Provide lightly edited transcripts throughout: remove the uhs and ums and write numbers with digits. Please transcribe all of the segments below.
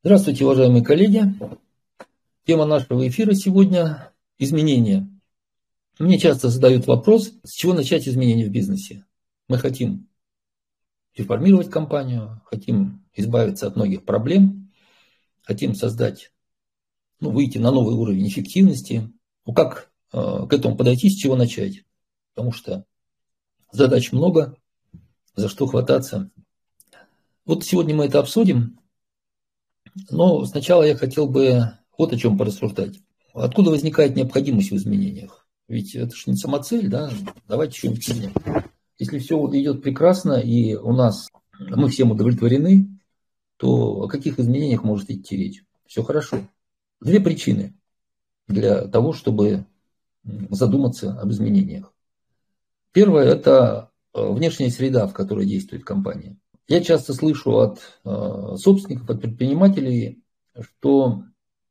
Здравствуйте, уважаемые коллеги. Тема нашего эфира сегодня – изменения. Мне часто задают вопрос, с чего начать изменения в бизнесе. Мы хотим реформировать компанию, хотим избавиться от многих проблем, хотим создать, выйти на новый уровень эффективности. Как к этому подойти, с чего начать? Потому что задач много, за что хвататься. Вот сегодня мы это обсудим, но сначала я хотел бы вот о чем порассуждать. Откуда возникает необходимость в изменениях? Ведь это же не самоцель, да? Давайте что-нибудь изменим. Если все идет прекрасно и мы всем удовлетворены, то о каких изменениях может идти речь? Все хорошо. Две причины для того, чтобы задуматься об изменениях. Первое – это внешняя среда, в которой действует компания. Я часто слышу от собственников, от предпринимателей, что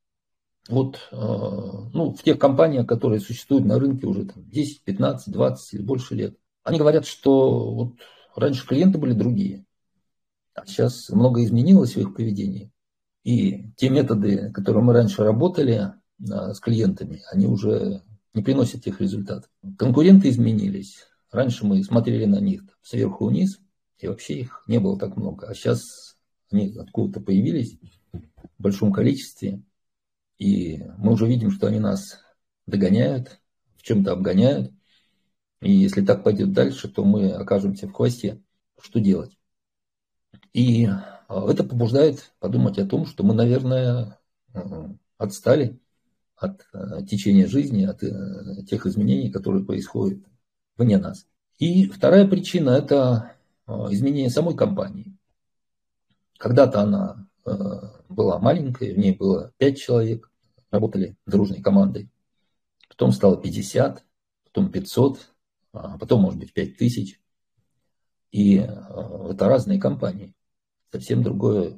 в тех компаниях, которые существуют на рынке уже 10, 15, 20 или больше лет, они говорят, что раньше клиенты были другие, а сейчас много изменилось в их поведении. И те методы, которые мы раньше работали с клиентами, они уже не приносят тех результатов. Конкуренты изменились. Раньше мы смотрели на них сверху вниз, и вообще их не было так много. А сейчас они откуда-то появились в большом количестве. И мы уже видим, что они нас догоняют, в чем-то обгоняют. И если так пойдет дальше, то мы окажемся в хвосте. Что делать? И это побуждает подумать о том, что мы, наверное, отстали от течения жизни, от тех изменений, которые происходят вне нас. И вторая причина – это изменение самой компании. Когда-то она была маленькой, в ней было 5 человек, работали дружной командой. Потом стало 50, потом 500, а потом, может быть, 5000. И это разные компании. Совсем другого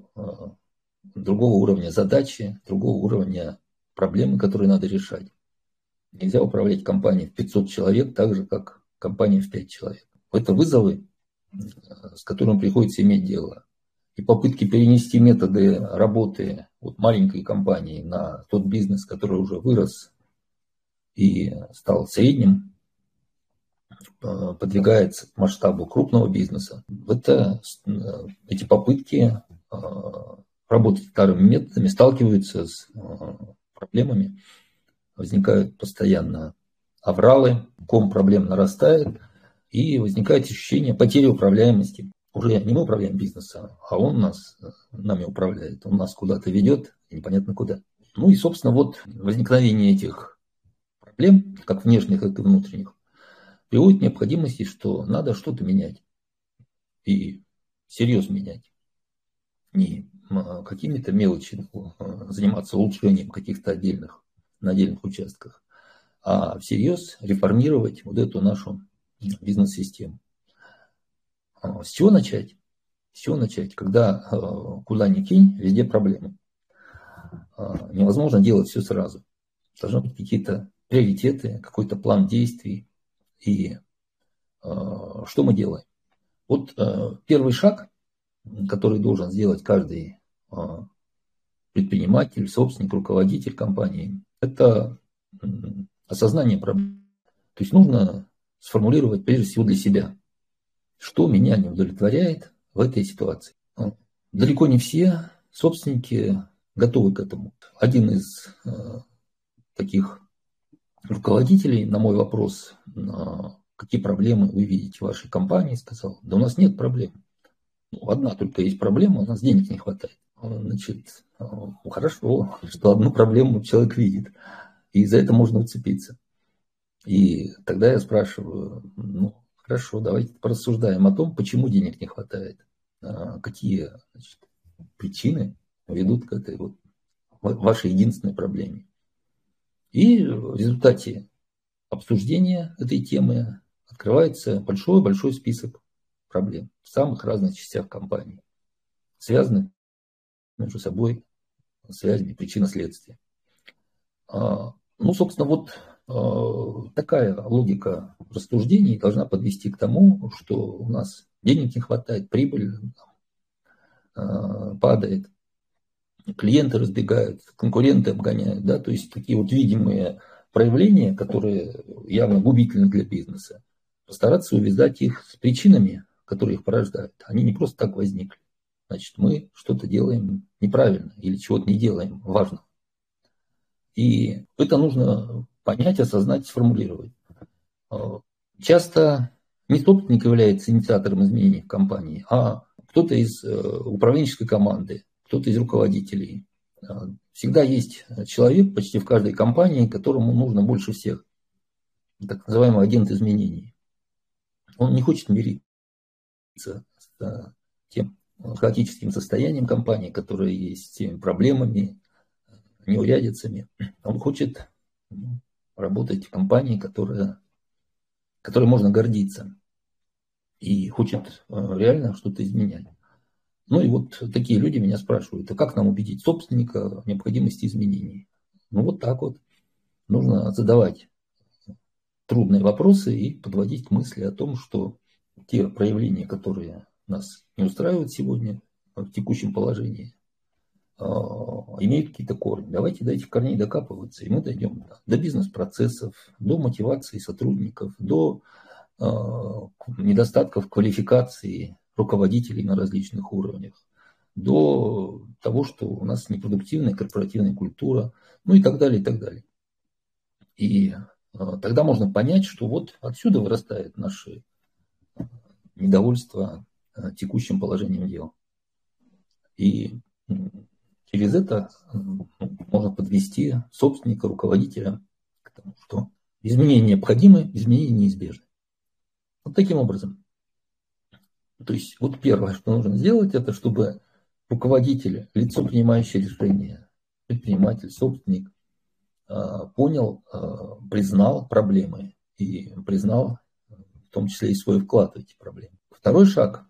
уровня задачи, другого уровня проблемы, которые надо решать. Нельзя управлять компанией в 500 человек так же, как компанией в 5 человек. Это вызовы, с которыми приходится иметь дело. И попытки перенести методы работы маленькой компании на тот бизнес, который уже вырос и стал средним, подвигается к масштабу крупного бизнеса. Эти попытки работать старыми методами сталкиваются с проблемами, возникают постоянно авралы, ком проблем нарастает, и возникает ощущение потери управляемости. Уже не мы управляем бизнесом, а он нами управляет, он нас куда-то ведет, непонятно куда. И, собственно, возникновение этих проблем, как внешних, так и внутренних, приводит к необходимости, что надо что-то менять. И серьезно менять. Не какими-то мелочами заниматься улучшением каких-то на отдельных участках, а всерьез реформировать эту нашу бизнес-систему. С чего начать? С чего начать, когда куда ни кинь, везде проблемы. Невозможно делать все сразу. Должны быть какие-то приоритеты, какой-то план действий. И что мы делаем? Первый шаг, который должен сделать каждый предприниматель, собственник, руководитель компании, это осознание проблем. То есть нужно сформулировать прежде всего для себя, что меня не удовлетворяет в этой ситуации. Далеко не все собственники готовы к этому. Один из таких руководителей на мой вопрос, какие проблемы вы видите в вашей компании, сказал: да у нас нет проблем. Одна только есть проблема, у нас денег не хватает. Значит, хорошо, что одну проблему человек видит, и за это можно уцепиться. И тогда я спрашиваю: хорошо, давайте порассуждаем о том, почему денег не хватает, какие причины ведут к этой вашей единственной проблеме. И в результате обсуждения этой темы открывается большой-большой список проблем в самых разных частях компании, связанных между собой связями причинно-следствия. Собственно, такая логика рассуждений должна подвести к тому, что у нас денег не хватает, прибыль падает. клиенты разбегаются, конкуренты обгоняют, да, то есть такие вот видимые проявления, которые явно губительны для бизнеса, постараться увязать их с причинами, которые их порождают. Они не просто так возникли. Значит, мы что-то делаем неправильно или чего-то не делаем важно. И это нужно понять, осознать, сформулировать. Часто не собственник является инициатором изменений в компании, а кто-то из управленческой команды, кто-то из руководителей. Всегда есть человек почти в каждой компании, которому нужно больше всех. Так называемый агент изменений. Он не хочет мириться с тем хаотическим состоянием компании, которое есть, с теми проблемами, неурядицами. Он хочет работать в компании, которой можно гордиться. И хочет реально что-то изменять. Ну и вот такие люди меня спрашивают, а как нам убедить собственника в необходимости изменений? Ну вот так вот. Нужно задавать трудные вопросы и подводить к мысли о том, что те проявления, которые нас не устраивают сегодня в текущем положении, имеют какие-то корни. Давайте до этих корней докапываться, и мы дойдем до бизнес-процессов, до мотивации сотрудников, до недостатков квалификации руководителей на различных уровнях, до того, что у нас непродуктивная корпоративная культура, ну и так далее, и так далее. И тогда можно понять, что вот отсюда вырастает наше недовольство текущим положением дел. И через это можно подвести собственника, руководителя к тому, что изменения необходимы, изменения неизбежны. Вот таким образом. То есть вот первое, что нужно сделать, это чтобы руководитель, лицо, принимающее решения, предприниматель, собственник, понял, признал проблемы и признал в том числе и свой вклад в эти проблемы. Второй шаг.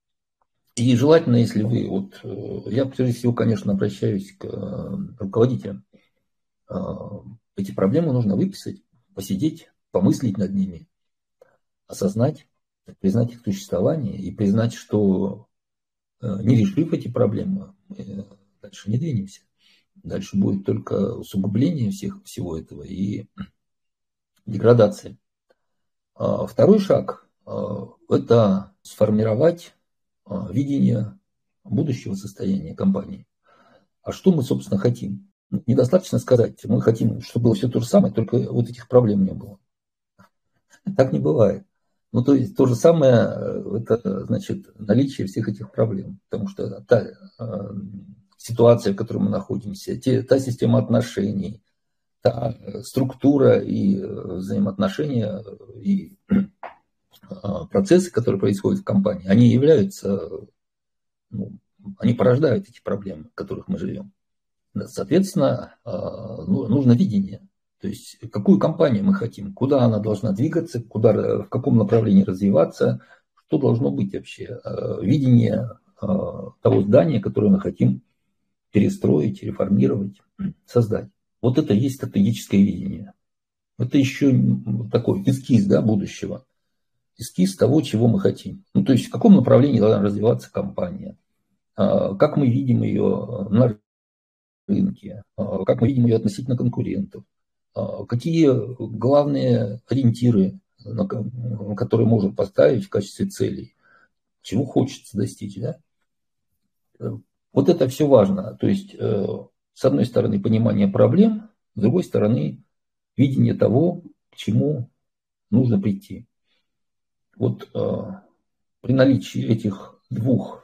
И желательно, если вы, я прежде всего, конечно, обращаюсь к руководителям, эти проблемы нужно выписать, посидеть, помыслить над ними, осознать, признать их существование и признать, что не решив эти проблемы, мы дальше не двинемся. Дальше будет только усугубление всего этого и деградация. Второй шаг – это сформировать видение будущего состояния компании. А что мы, собственно, хотим? Недостаточно сказать, мы хотим, чтобы было все то же самое, только вот этих проблем не было. Так не бывает. Ну, то есть то же самое, это значит наличие всех этих проблем. Потому что та ситуация, в которой мы находимся, та система отношений, та структура и взаимоотношения, и процессы, которые происходят в компании, они являются, они порождают эти проблемы, в которых мы живем. Соответственно, нужно видение. То есть, какую компанию мы хотим, куда она должна двигаться, в каком направлении развиваться, что должно быть вообще. Видение того здания, которое мы хотим перестроить, реформировать, создать. Вот это и есть стратегическое видение. Это еще такой эскиз, будущего. Эскиз того, чего мы хотим. То есть, в каком направлении должна развиваться компания. Как мы видим ее на рынке, как мы видим ее относительно конкурентов. Какие главные ориентиры, которые можем поставить в качестве целей, чего хочется достичь. Вот это все важно. То есть, с одной стороны, понимание проблем, с другой стороны, видение того, к чему нужно прийти. Вот при наличии этих двух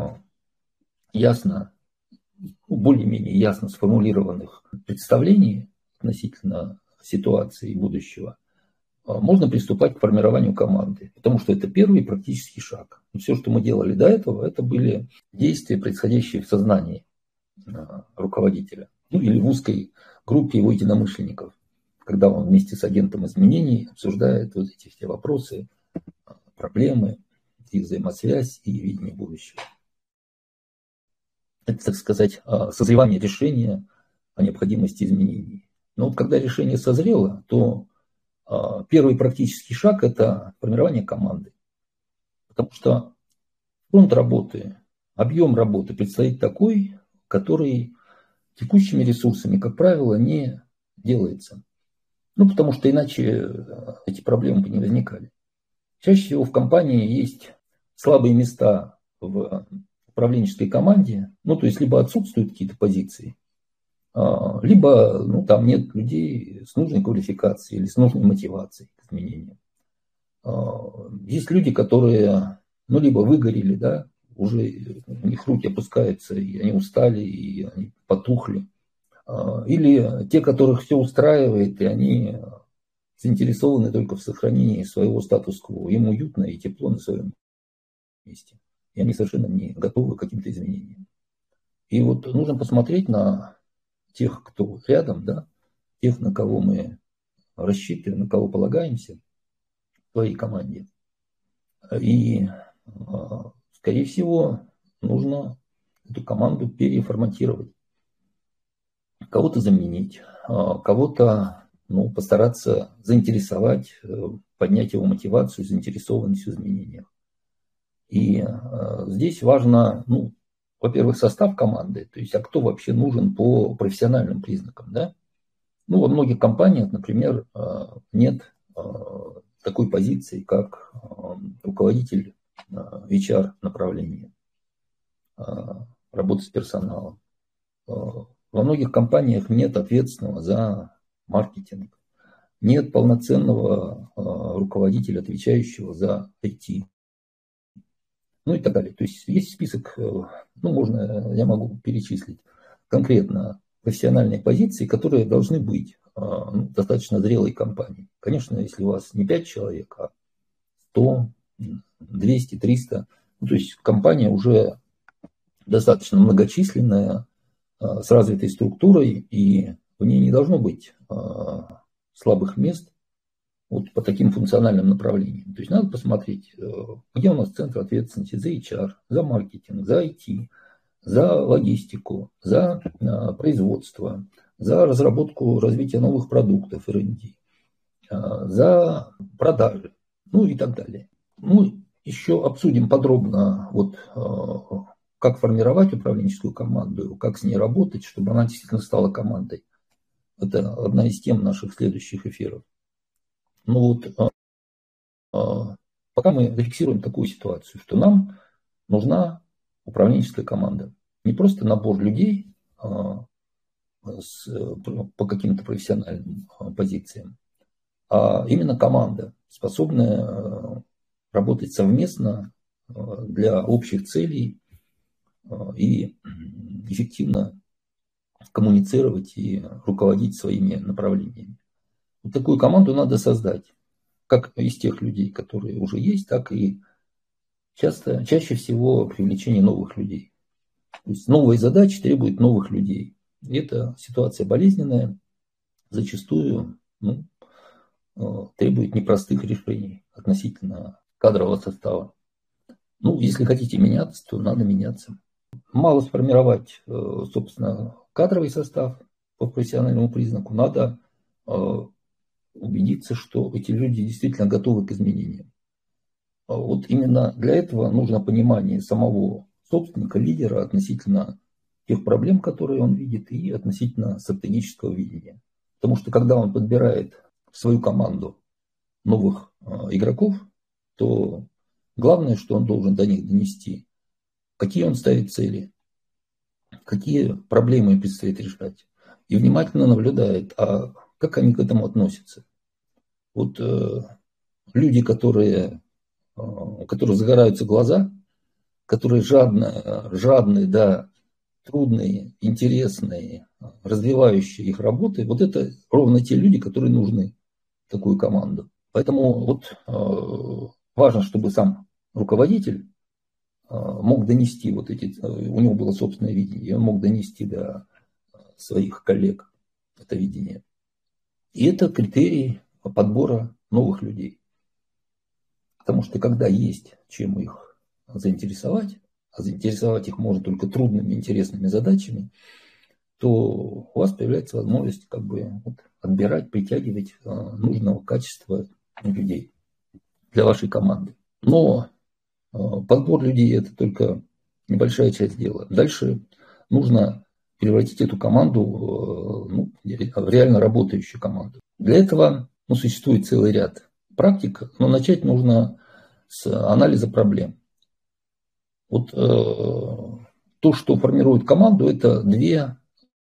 более-менее ясно сформулированных представлений относительно ситуации будущего, можно приступать к формированию команды, потому что это первый практический шаг. Все, что мы делали до этого, это были действия, происходящие в сознании руководителя, или в узкой группе его единомышленников, когда он вместе с агентом изменений обсуждает вот эти все вопросы, проблемы, и взаимосвязь, и видение будущего. Это, так сказать, созревание решения о необходимости изменений. Но вот когда решение созрело, то первый практический шаг – это формирование команды. Потому что фронт работы, объем работы предстоит такой, который текущими ресурсами, как правило, не делается. Ну, потому что иначе эти проблемы бы не возникали. Чаще всего в компании есть слабые места в управленческой команде, ну, то есть либо отсутствуют какие-то позиции, либо там нет людей с нужной квалификацией или с нужной мотивацией к изменению. Есть люди, которые либо выгорели, да, уже у них руки опускаются, и они устали, и они потухли. Или те, которых все устраивает, и они заинтересованы только в сохранении своего статус-кво. Им уютно и тепло на своем месте. И они совершенно не готовы к каким-то изменениям. И вот нужно посмотреть на тех, кто рядом, да, тех, на кого мы рассчитываем, на кого полагаемся в своей команде. И, скорее всего, нужно эту команду переформатировать. Кого-то заменить, кого-то постараться заинтересовать, поднять его мотивацию, заинтересованность в изменениях. И здесь важно, во-первых, состав команды, то есть, а кто вообще нужен по профессиональным признакам, да? Во многих компаниях, например, нет такой позиции, как руководитель HR направления, работы с персоналом. Во многих компаниях нет ответственного за маркетинг, нет полноценного руководителя, отвечающего за IT. И так далее. То есть есть список, я могу перечислить конкретно профессиональные позиции, которые должны быть достаточно зрелой компанией. Конечно, если у вас не 5 человек, а 100, 200, 300, то есть компания уже достаточно многочисленная, с развитой структурой, и в ней не должно быть слабых мест вот по таким функциональным направлениям. То есть надо посмотреть, где у нас центр ответственности за HR, за маркетинг, за IT, за логистику, за производство, за разработку, развитие новых продуктов R&D, за продажи, и так далее. Еще обсудим подробно, как формировать управленческую команду, как с ней работать, чтобы она действительно стала командой. Это одна из тем наших следующих эфиров. Пока мы зафиксируем такую ситуацию, что нам нужна управленческая команда. Не просто набор людей по каким-то профессиональным позициям, а именно команда, способная работать совместно для общих целей и эффективно коммуницировать и руководить своими направлениями. Вот такую команду надо создать, как из тех людей, которые уже есть, так и чаще всего привлечение новых людей. То есть новые задачи требуют новых людей. И эта ситуация болезненная, зачастую требует непростых решений относительно кадрового состава. Если хотите меняться, то надо меняться. Мало сформировать, собственно, кадровый состав по профессиональному признаку. Надо убедиться, что эти люди действительно готовы к изменениям. Вот именно для этого нужно понимание самого собственника, лидера относительно тех проблем, которые он видит, и относительно стратегического видения. Потому что когда он подбирает в свою команду новых игроков, то главное, что он должен до них донести, какие он ставит цели, какие проблемы предстоит решать. И внимательно наблюдает, а как они к этому относятся. Вот люди, у которых загораются глаза, которые жадные, да, трудные, интересные, развивающие их работы, вот это ровно те люди, которые нужны в такую команду. Поэтому важно, чтобы сам руководитель мог донести у него было собственное видение, и он мог донести до своих коллег это видение. И это критерий подбора новых людей. Потому что когда есть чем их заинтересовать, а заинтересовать их можно только трудными, интересными задачами, то у вас появляется возможность отбирать, притягивать нужного качества людей для вашей команды. Но подбор людей – это только небольшая часть дела. Дальше нужно превратить эту команду в реально работающую команду. Для этого существует целый ряд практик, но начать нужно с анализа проблем. Вот то, что формирует команду, это две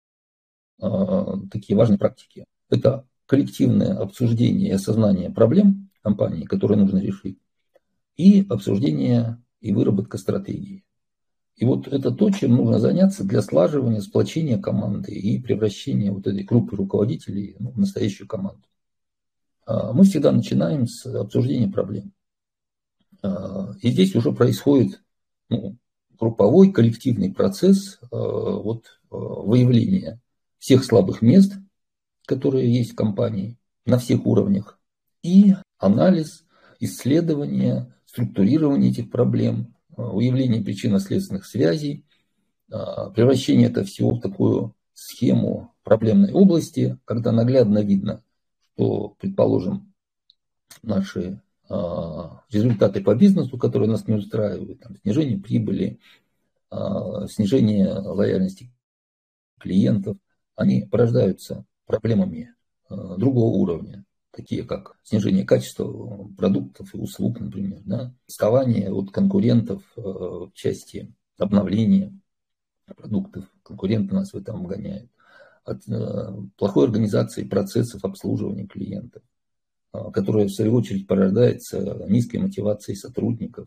такие важные практики. Это коллективное обсуждение и осознание проблем компании, которые нужно решить, и обсуждение и выработка стратегии. И вот это то, чем нужно заняться для слаживания, сплочения команды и превращения вот этой группы руководителей в настоящую команду. Мы всегда начинаем с обсуждения проблем. И здесь уже происходит групповой, коллективный процесс выявления всех слабых мест, которые есть в компании на всех уровнях, и анализ, исследование, структурирование этих проблем, выявление причинно-следственных связей, превращение это всего в такую схему проблемной области, когда наглядно видно, что, предположим, наши результаты по бизнесу, которые нас не устраивают, там, снижение прибыли, снижение лояльности клиентов, они порождаются проблемами другого уровня, такие как снижение качества продуктов и услуг, например, отставание от конкурентов в части обновления продуктов, конкуренты нас в этом обгоняют, от плохой организации процессов обслуживания клиентов, которая в свою очередь порождается низкой мотивацией сотрудников,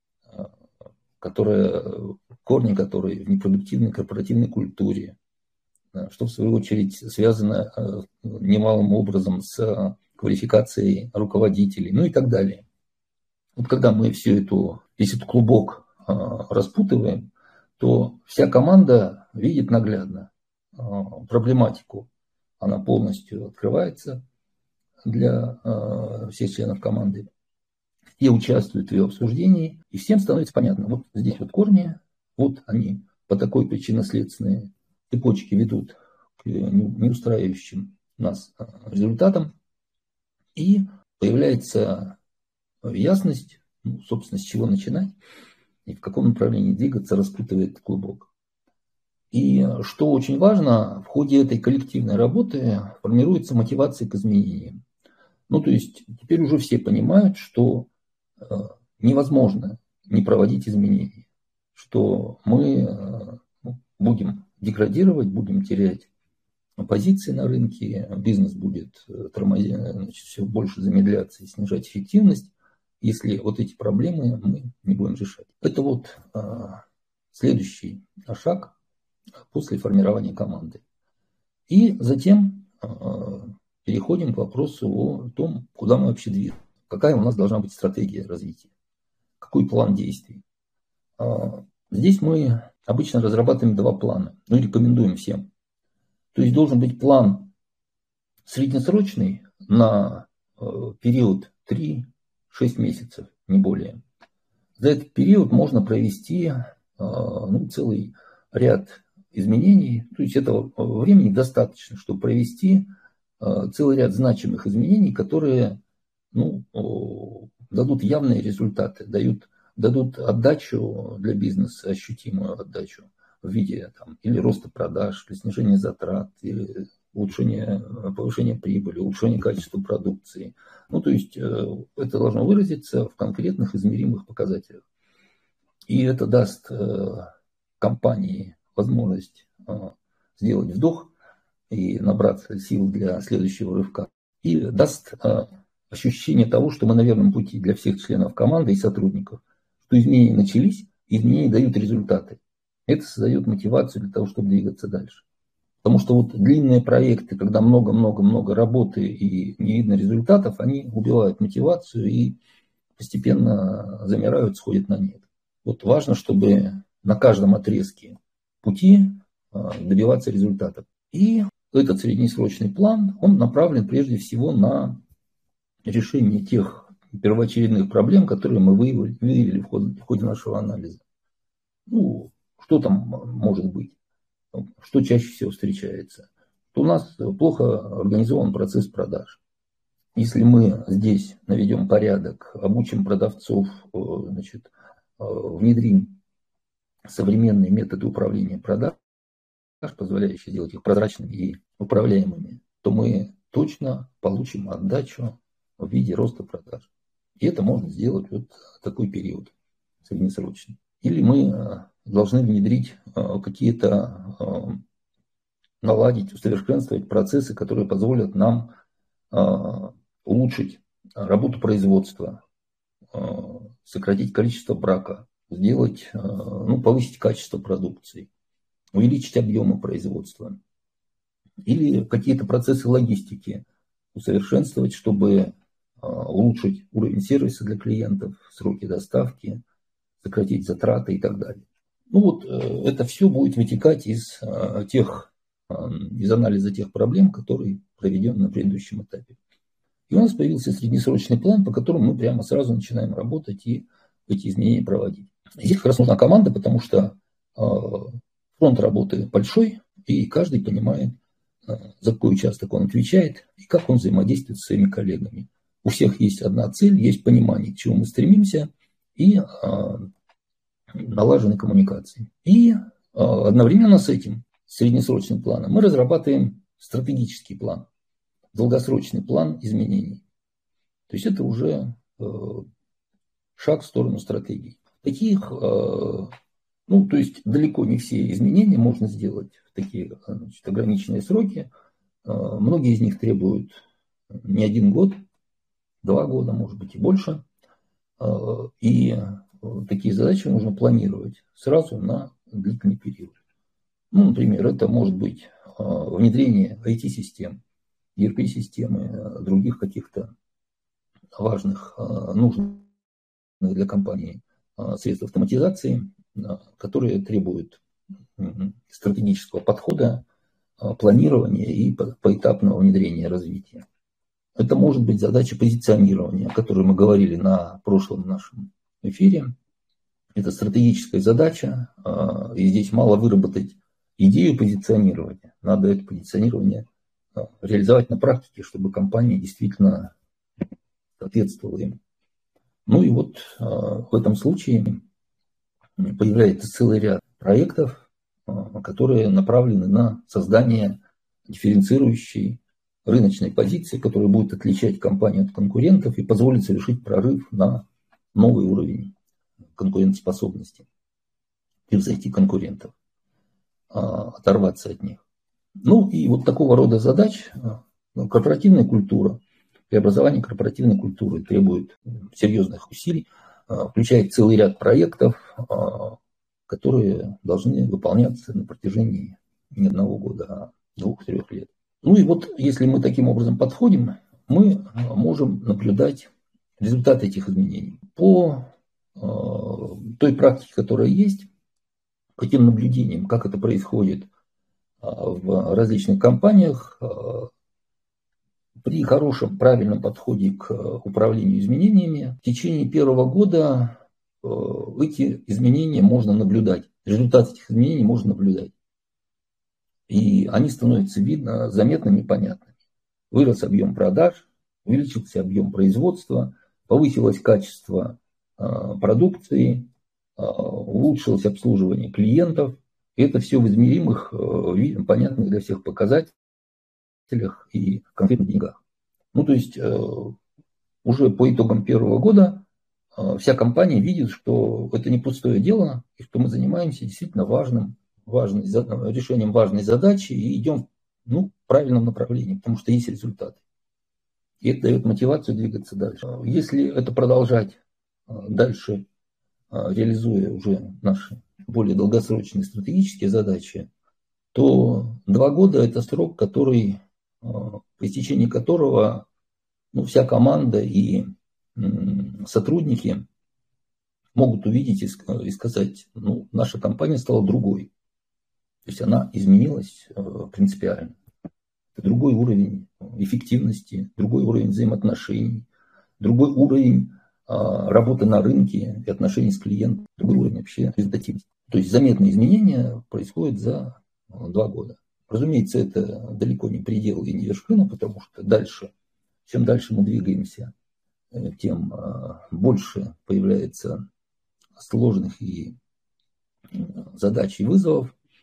корни которой в непродуктивной корпоративной культуре, что в свою очередь связано немалым образом с квалификацией руководителей, и так далее. Вот когда мы весь этот клубок распутываем, то вся команда видит наглядно проблематику. Она полностью открывается для всех членов команды и участвуют в ее обсуждении, и всем становится понятно, вот здесь вот корни, вот они по такой причинно-следственной цепочки ведут к неустраивающим нас результатам, и появляется ясность, собственно, с чего начинать и в каком направлении двигаться, распутывает клубок. И что очень важно, в ходе этой коллективной работы формируется мотивация к изменениям. То есть теперь уже все понимают, что невозможно не проводить изменения, что мы будем деградировать, будем терять позиции на рынке, бизнес будет все больше замедляться и снижать эффективность, если вот эти проблемы мы не будем решать. Это следующий шаг после формирования команды. И затем переходим к вопросу о том, куда мы вообще движемся, какая у нас должна быть стратегия развития, какой план действий. Здесь мы обычно разрабатываем два плана, рекомендуем всем. То есть должен быть план среднесрочный на период 3-6 месяцев, не более. За этот период можно провести целый ряд изменений, то есть этого времени достаточно, чтобы провести целый ряд значимых изменений, которые дадут явные результаты, дадут отдачу для бизнеса, ощутимую отдачу в виде или роста продаж, или снижения затрат, или повышения прибыли, улучшения качества продукции. То есть это должно выразиться в конкретных измеримых показателях. И это даст компании возможность сделать вдох и набраться сил для следующего рывка. И даст ощущение того, что мы на верном пути для всех членов команды и сотрудников, что изменения начались, изменения дают результаты. Это создает мотивацию для того, чтобы двигаться дальше. Потому что длинные проекты, когда много-много-много работы и не видно результатов, они убивают мотивацию и постепенно замирают, сходят на нет. Важно, чтобы на каждом отрезке пути добиваться результатов. И этот среднесрочный план, он направлен прежде всего на решение тех первоочередных проблем, которые мы выявили в ходе нашего анализа. Что там может быть? Что чаще всего встречается? У нас плохо организован процесс продаж. Если мы здесь наведем порядок, обучим продавцов, внедрим современные методы управления продажами, позволяющий сделать их прозрачными и управляемыми, то мы точно получим отдачу в виде роста продаж. И это можно сделать вот такой период среднесрочный. Или мы должны внедрить какие-то, наладить, усовершенствовать процессы, которые позволят нам улучшить работу производства, сократить количество брака, сделать, повысить качество продукции, увеличить объемы производства. Или какие-то процессы логистики усовершенствовать, чтобы улучшить уровень сервиса для клиентов, сроки доставки, сократить затраты и так далее. Это все будет вытекать из анализа тех проблем, которые проведены на предыдущем этапе. И у нас появился среднесрочный план, по которому мы прямо сразу начинаем работать и эти изменения проводить. Здесь как раз нужна команда, потому что фронт работы большой, и каждый понимает, за какой участок он отвечает и как он взаимодействует с своими коллегами. У всех есть одна цель, есть понимание, к чему мы стремимся, и налажены коммуникации. И одновременно с этим среднесрочным планом мы разрабатываем стратегический план, долгосрочный план изменений. То есть это уже шаг в сторону стратегии. Таких, то есть далеко не все изменения можно сделать в такие ограниченные сроки. Многие из них требуют не 1 год, 2 года, может быть и больше. И такие задачи нужно планировать сразу на длительный период. Например, это может быть внедрение IT-систем, ERP-системы, других каких-то важных, нужных для компании средств автоматизации, которые требуют стратегического подхода, планирования и поэтапного внедрения и развития. Это может быть задача позиционирования, о которой мы говорили на прошлом нашем эфире. Это стратегическая задача, и здесь мало выработать идею позиционирования. Надо это позиционирование реализовать на практике, чтобы компания действительно соответствовала им. В этом случае появляется целый ряд проектов, которые направлены на создание дифференцирующей рыночной позиции, которая будет отличать компанию от конкурентов и позволит совершить прорыв на новый уровень конкурентоспособности, превзойти конкурентов, оторваться от них. Такого рода задач корпоративная культура, преобразование корпоративной культуры требует серьезных усилий, включает целый ряд проектов, которые должны выполняться на протяжении не 1 года, а 2-3 лет. Если мы таким образом подходим, мы можем наблюдать результаты этих изменений. По той практике, которая есть, по тем наблюдениям, как это происходит в различных компаниях, при хорошем, правильном подходе к управлению изменениями, в течение 1-го года эти изменения можно наблюдать. Результаты этих изменений можно наблюдать. И они становятся заметными и понятными. Вырос объем продаж, увеличился объем производства, повысилось качество продукции, улучшилось обслуживание клиентов. И это все в измеримых, понятных для всех показателях и конкретных деньгах. Уже по итогам 1-го года вся компания видит, что это не пустое дело, и что мы занимаемся действительно решением важной задачи и идем в правильном направлении, потому что есть результаты. И это дает мотивацию двигаться дальше. Если это продолжать дальше, реализуя уже наши более долгосрочные стратегические задачи, то 2 года – это срок, по истечении которого вся команда и сотрудники могут увидеть и сказать, наша компания стала другой. То есть она изменилась принципиально. Это другой уровень эффективности, другой уровень взаимоотношений, другой уровень работы на рынке и отношений с клиентом, другой уровень вообще результативности. То есть заметные изменения происходят за 2 года. Разумеется, это далеко не предел и не вершина, потому что чем дальше мы двигаемся, тем больше появляется сложных и задач и вызовов.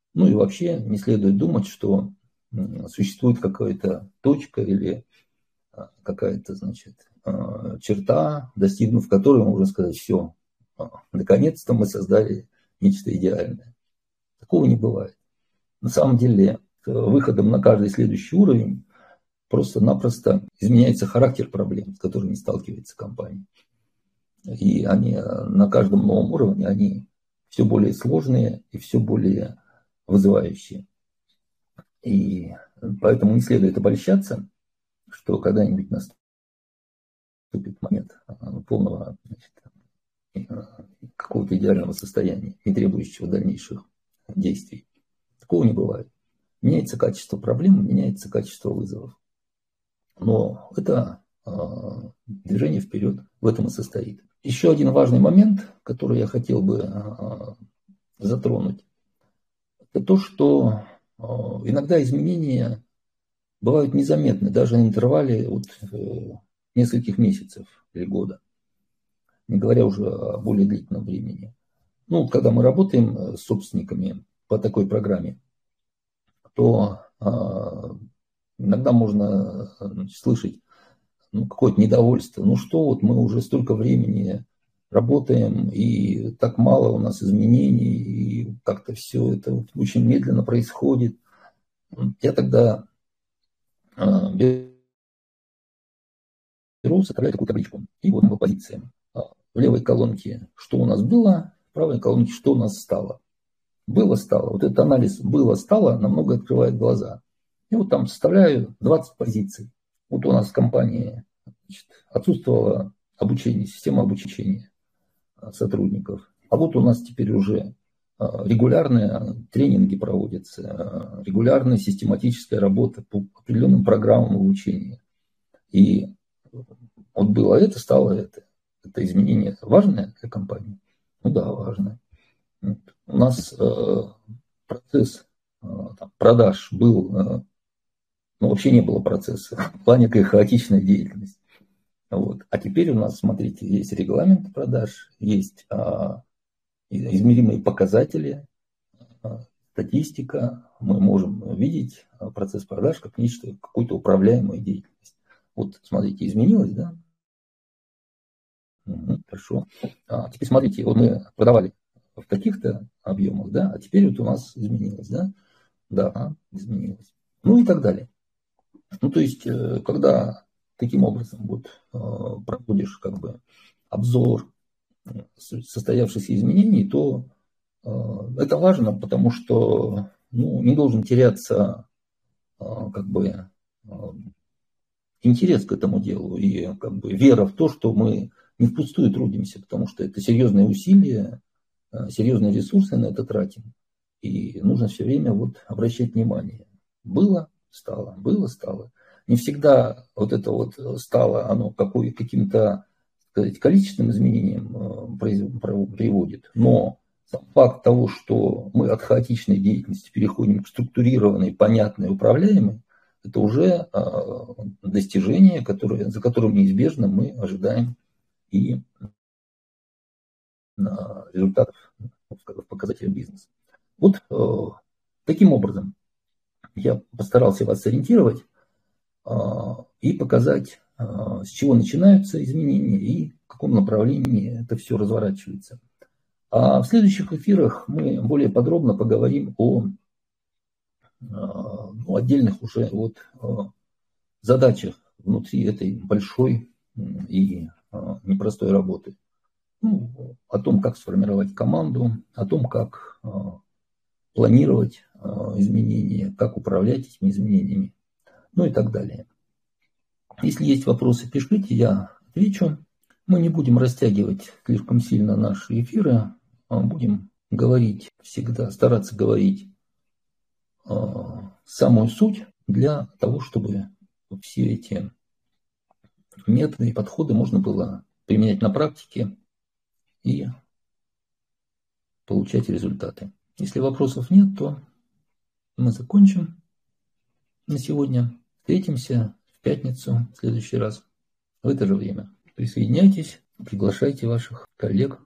Ну и вообще не следует думать, что существует какая-то точка или какая-то, значит, черта, достигнув которой можно сказать, все, наконец-то мы создали нечто идеальное. Такого не бывает. На самом деле, выходом на каждый следующий уровень просто-напросто изменяется характер проблем, с которыми сталкивается компания. И они на каждом новом уровне, они все более сложные и все более вызывающие. И поэтому не следует обольщаться, что когда-нибудь наступит момент полного, значит, какого-то идеального состояния, не требующего дальнейших действий. Такого не бывает. Меняется качество проблем, меняется качество вызовов. Но это движение вперед в этом и состоит. Еще один важный момент, который я хотел бы затронуть, это то, что иногда изменения бывают незаметны, даже на интервале от нескольких месяцев или года, не говоря уже о более длительном времени. Ну, когда мы работаем с собственниками по такой программе, то иногда можно слышать какое-то недовольство. Ну что, вот мы уже столько времени работаем, и так мало у нас изменений, и как-то все это очень медленно происходит. Я тогда беру, составляю такую табличку, и вот по позициям. В левой колонке, что у нас было, в правой колонке, что у нас стало. Было, стало. Вот этот анализ было, стало намного открывает глаза. И вот там составляю 20 позиций. Вот у нас в компании, значит, отсутствовало обучение, система обучения сотрудников. А вот у нас теперь уже регулярные тренинги проводятся, регулярная систематическая работа по определенным программам обучения. И вот было это, стало это. Это изменение важное для компании? Ну да, важное. У нас процесс продаж был, вообще не было процесса, была некая хаотичная деятельность. Вот. А теперь у нас, смотрите, есть регламент продаж, есть измеримые показатели, статистика. Мы можем видеть процесс продаж как нечто, какую-то управляемую деятельность. Вот, смотрите, изменилось, да? Угу, хорошо. Теперь смотрите, вот мы продавали в каких-то объемах, да, а теперь вот у нас изменилось, да? Да, изменилось. Ну и так далее. Ну, то есть, когда таким образом вот проводишь как бы обзор состоявшихся изменений, то это важно, потому что не должен теряться как бы интерес к этому делу и как бы вера в то, что мы не впустую трудимся, потому что это серьезные усилия, серьезные ресурсы на это тратим. И нужно все время вот обращать внимание. Было, стало, было, стало. Не всегда вот это вот стало, оно каким-то, сказать, количественным изменениям приводит. Но сам факт того, что мы от хаотичной деятельности переходим к структурированной, понятной, управляемой, это уже достижение, за которым неизбежно мы ожидаем и результатов в показателях бизнеса. Вот таким образом я постарался вас сориентировать и показать, с чего начинаются изменения и в каком направлении это все разворачивается. А в следующих эфирах мы более подробно поговорим о отдельных уже задачах внутри этой большой и непростой работы. О том, как сформировать команду, о том, как планировать изменения, как управлять этими изменениями, ну и так далее. Если есть вопросы, пишите, я отвечу. Мы не будем растягивать слишком сильно наши эфиры, а будем говорить всегда, стараться говорить самую суть для того, чтобы все эти методы и подходы можно было применять на практике и получать результаты. Если вопросов нет, то мы закончим на сегодня. Встретимся в пятницу в следующий раз в это же время. Присоединяйтесь, приглашайте ваших коллег.